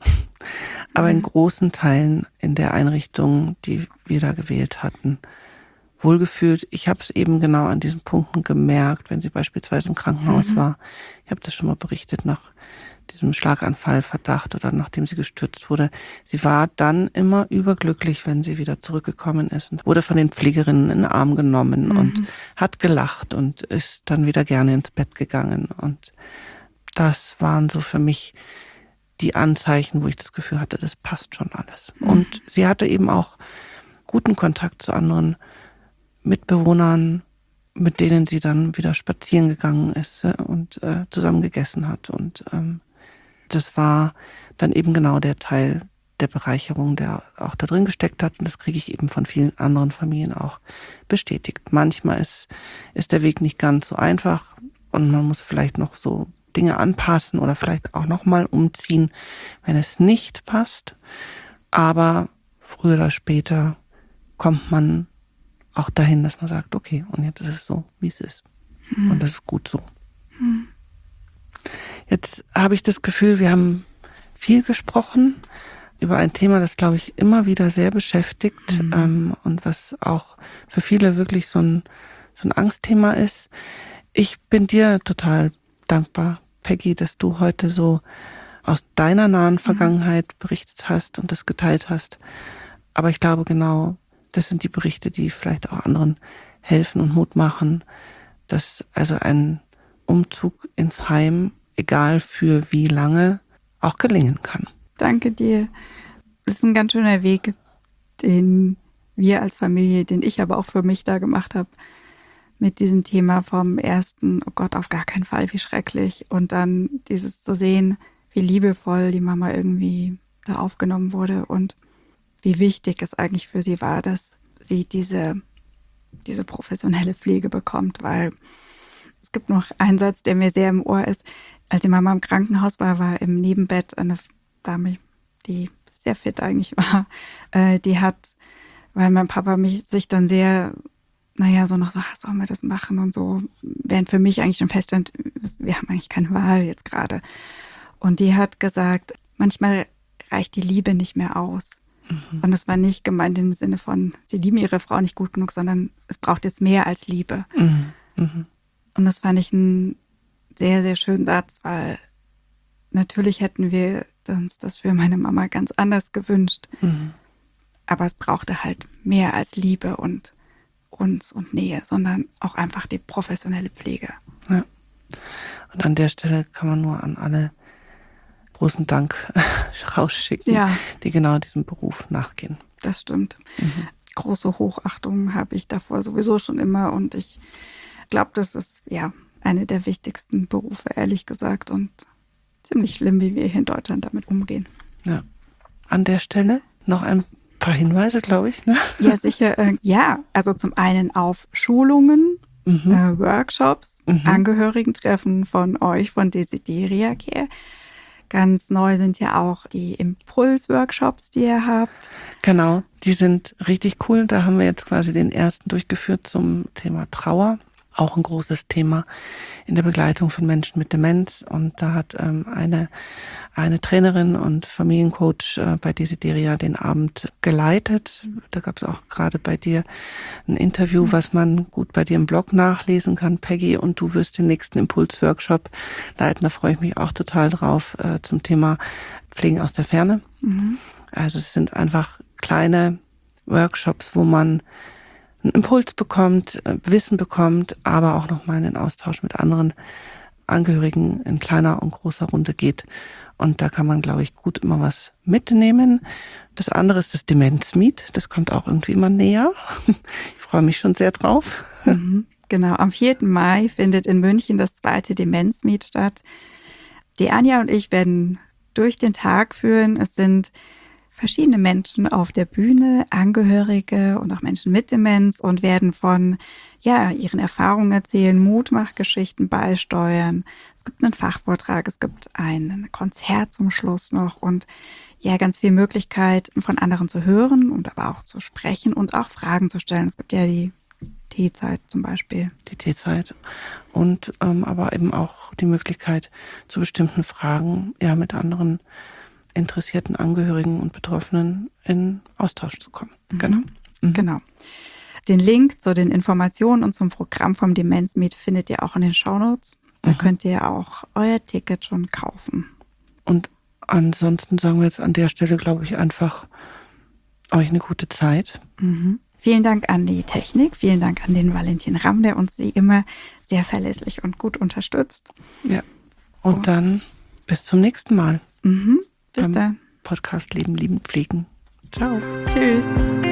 S2: aber in großen Teilen in der Einrichtung, die wir da gewählt hatten, wohlgefühlt. Ich habe es eben genau an diesen Punkten gemerkt, wenn sie beispielsweise im Krankenhaus mhm. war. Ich habe das schon mal berichtet nach diesem Schlaganfallverdacht oder nachdem sie gestürzt wurde. Sie war dann immer überglücklich, wenn sie wieder zurückgekommen ist und wurde von den Pflegerinnen in den Arm genommen mhm. und hat gelacht und ist dann wieder gerne ins Bett gegangen. Und das waren so für mich die Anzeichen, wo ich das Gefühl hatte, das passt schon alles. Mhm. Und sie hatte eben auch guten Kontakt zu anderen Mitbewohnern, mit denen sie dann wieder spazieren gegangen ist und äh, zusammen gegessen hat. Und ähm, das war dann eben genau der Teil der Bereicherung, der auch da drin gesteckt hat. Und das kriege ich eben von vielen anderen Familien auch bestätigt. Manchmal ist, ist der Weg nicht ganz so einfach und man muss vielleicht noch so Dinge anpassen oder vielleicht auch nochmal umziehen, wenn es nicht passt. Aber früher oder später kommt man auch dahin, dass man sagt, okay, und jetzt ist es so, wie es ist. Mhm. Und das ist gut so. Mhm. Jetzt habe ich das Gefühl, wir haben viel gesprochen über ein Thema, das, glaube ich, immer wieder sehr beschäftigt mhm. ähm, und was auch für viele wirklich so ein, so ein Angstthema ist. Ich bin dir total dankbar, Peggy, dass du heute so aus deiner nahen Vergangenheit berichtet hast und das geteilt hast. Aber ich glaube genau, das sind die Berichte, die vielleicht auch anderen helfen und Mut machen, dass also ein Umzug ins Heim, egal für wie lange, auch gelingen kann.
S1: Danke dir. Das ist ein ganz schöner Weg, den wir als Familie, den ich aber auch für mich da gemacht habe, mit diesem Thema vom ersten, oh Gott, auf gar keinen Fall, wie schrecklich. Und dann dieses zu sehen, wie liebevoll die Mama irgendwie da aufgenommen wurde und wie wichtig es eigentlich für sie war, dass sie diese diese professionelle Pflege bekommt, weil es gibt noch einen Satz, der mir sehr im Ohr ist. Als die Mama im Krankenhaus war, war im Nebenbett eine Dame, die sehr fit eigentlich war, äh, die hat, weil mein Papa mich sich dann sehr, naja, so noch so, ah, sollen wir das machen und so, während für mich eigentlich schon feststand, wir haben eigentlich keine Wahl jetzt gerade. Und die hat gesagt, manchmal reicht die Liebe nicht mehr aus. Mhm. Und das war nicht gemeint im Sinne von, sie lieben ihre Frau nicht gut genug, sondern es braucht jetzt mehr als Liebe.
S2: Mhm. Mhm.
S1: Und das fand ich einen sehr, sehr schönen Satz, weil natürlich hätten wir uns das für meine Mama ganz anders gewünscht. Mhm. Aber es brauchte halt mehr als Liebe und uns und Nähe, sondern auch einfach die professionelle Pflege.
S2: Ja. Und an der Stelle kann man nur an alle großen Dank rausschicken, ja, die genau diesem Beruf nachgehen.
S1: Das stimmt. Mhm. Große Hochachtung habe ich davor sowieso schon immer und ich glaube, das ist ja eine der wichtigsten Berufe, ehrlich gesagt, und ziemlich schlimm, wie wir hier in Deutschland damit umgehen.
S2: Ja. An der Stelle noch ein paar Hinweise, glaube ich. Ne?
S1: Ja, sicher. Äh, ja, also zum einen auf Schulungen, mhm. äh, Workshops, mhm. Angehörigentreffen von euch, von Desideria Care. Ganz neu sind ja auch die Impuls-Workshops, die ihr habt.
S2: Genau, die sind richtig cool. Da haben wir jetzt quasi den ersten durchgeführt zum Thema Trauer. Auch ein großes Thema in der Begleitung von Menschen mit Demenz. Und da hat ähm, eine, eine Trainerin und Familiencoach äh, bei Desideria den Abend geleitet. Da gab es auch gerade bei dir ein Interview, was man gut bei dir im Blog nachlesen kann, Peggy. Und du wirst den nächsten Impuls-Workshop leiten. Da freue ich mich auch total drauf äh, zum Thema Pflegen aus der Ferne. Mhm. Also es sind einfach kleine Workshops, wo man einen Impuls bekommt, Wissen bekommt, aber auch nochmal in den Austausch mit anderen Angehörigen in kleiner und großer Runde geht. Und da kann man, glaube ich, gut immer was mitnehmen. Das andere ist das Demenz-Meet. Das kommt auch irgendwie immer näher. Ich freue mich schon sehr drauf.
S1: Mhm, genau, am vierten Mai findet in München das zweite Demenz-Meet statt. Die Anja und ich werden durch den Tag führen. Es sind verschiedene Menschen auf der Bühne, Angehörige und auch Menschen mit Demenz und werden von ja, ihren Erfahrungen erzählen, Mutmachgeschichten beisteuern. Es gibt einen Fachvortrag, es gibt ein Konzert zum Schluss noch und ja, ganz viel Möglichkeit von anderen zu hören und aber auch zu sprechen und auch Fragen zu stellen. Es gibt ja die Teezeit zum Beispiel.
S2: Die Teezeit und ähm, aber eben auch die Möglichkeit, zu bestimmten Fragen ja mit anderen interessierten Angehörigen und Betroffenen in Austausch zu kommen.
S1: Mhm. Genau. Mhm. Genau. Den Link zu den Informationen und zum Programm vom Demenz-Meet findet ihr auch in den Shownotes. Da mhm. könnt ihr auch euer Ticket schon kaufen.
S2: Und ansonsten sagen wir jetzt an der Stelle, glaube ich, einfach euch eine gute Zeit.
S1: Mhm. Vielen Dank an die Technik, vielen Dank an den Valentin Ramm, der uns wie immer sehr verlässlich und gut unterstützt.
S2: Ja. Und oh. dann bis zum nächsten Mal.
S1: Mhm. Bis dann.
S2: Podcast Leben, Lieben, Pflegen. Ciao.
S1: Tschüss.